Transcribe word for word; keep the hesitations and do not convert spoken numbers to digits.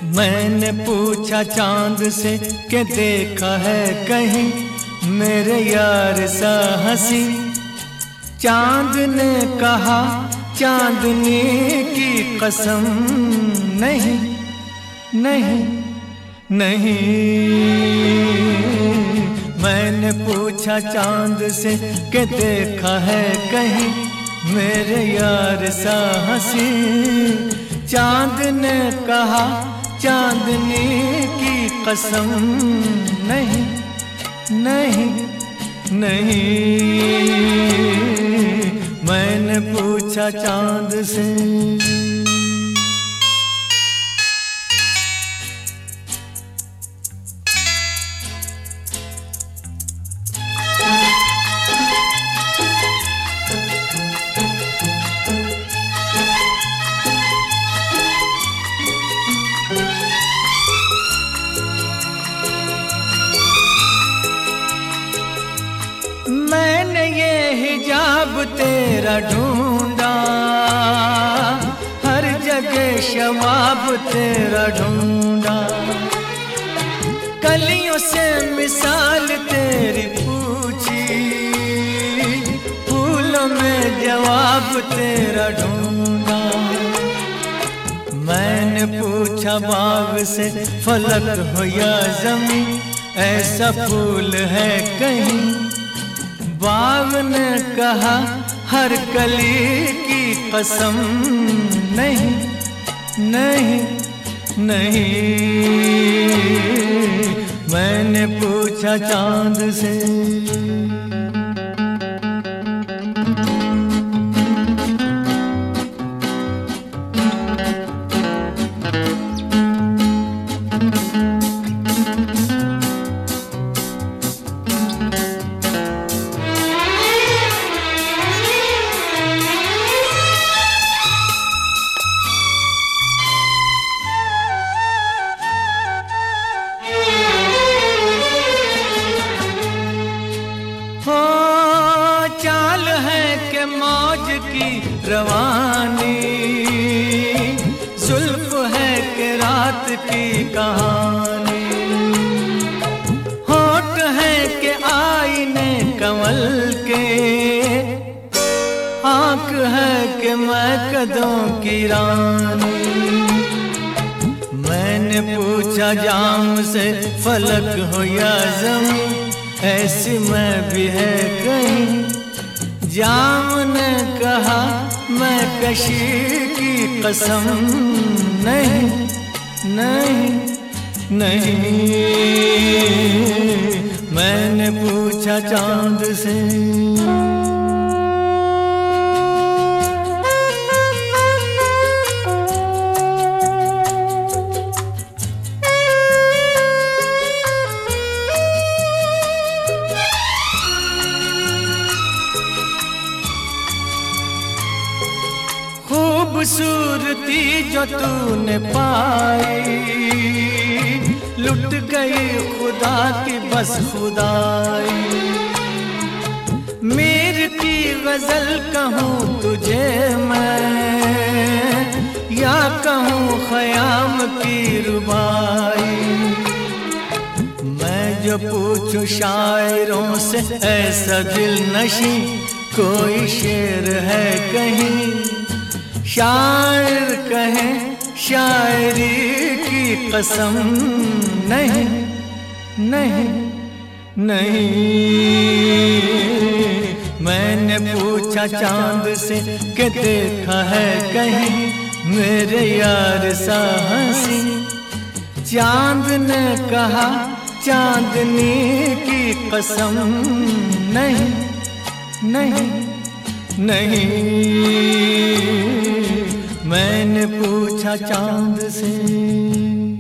मैंने पूछा चांद से कि देखा है कहीं मेरे यार सा हंसी। चांद ने कहा चांदनी की कसम नहीं नहीं नहीं। मैंने पूछा चांद से कि देखा है कहीं मेरे यार सा हंसी। चांद ने कहा चांदनी की कसम नहीं नहीं नहीं। मैंने पूछा चांद से। मैंने ये हिजाब तेरा ढूंढा, हर जगह शवाब तेरा ढूंढा। कलियों से मिसाल तेरी पूछी, फूलों में जवाब तेरा ढूंढा। मैंने पूछा बाग से फलक हो या ज़मीं, ऐसा फूल है कहीं। बाग ने कहा हर कली की कसम नहीं नहीं नहीं। मैंने पूछा चांद से। चाल है के मौज की रवानी, जुल्फ है के रात की कहानी। होठ है के आईने कमल के, आँख है के मैं कदों की रानी। मैंने पूछा जाम से फलक हो या ज़मीं, ऐसी मैं भी है कहीं। जाम ने कहा मैं कशी की कसम नहीं नहीं नहीं। मैंने पूछा चांद से। खूबसूरती जो तूने पाई, लुट गई खुदा की बस खुदाई। मीर की गजल कहूँ तुझे मैं, या कहूँ ख़याम की रुबाई। मैं जो पूछूं शायरों से ऐसा दिल नशी, कोई शेर है कहीं। शायर कहे शायरी की कसम नहीं नहीं नहीं। मैंने पूछा चांद से कि देखा है कहीं मेरे यार सा हंसी। चांद ने कहा चांदनी की कसम नहीं नहीं नहीं। मैंने पूछा चांद से।